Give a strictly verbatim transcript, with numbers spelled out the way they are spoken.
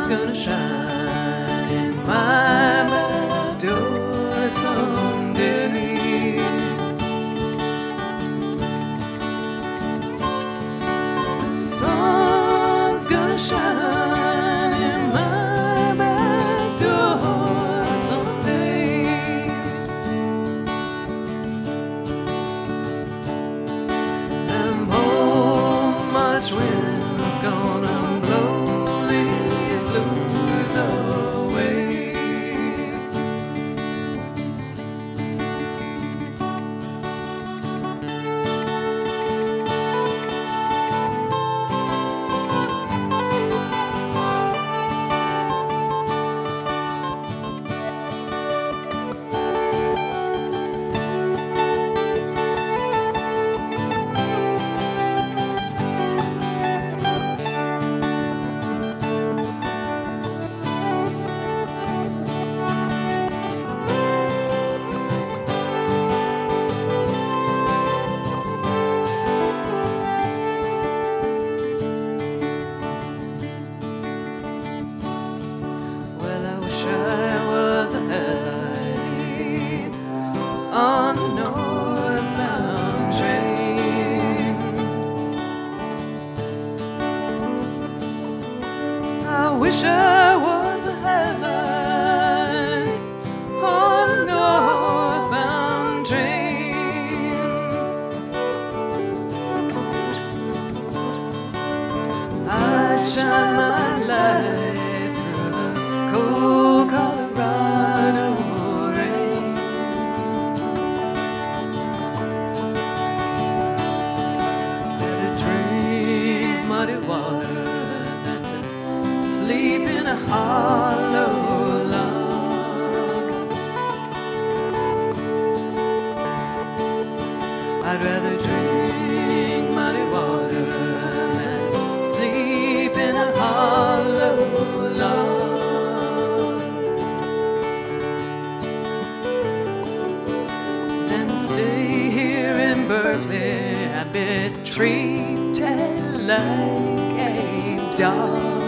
gonna shine in my back door someday. The sun's gonna shine in my back door someday. And oh, much wind's gonna blow these blues away. On the northbound train, I wish I was a headlight on the northbound train. I'd shine my light through the cold Colorado rain. Muddy water than to sleep in a hollow log. I'd rather drink muddy water than sleep in a hollow log, than stay here in Berkeley and be treated like a dog.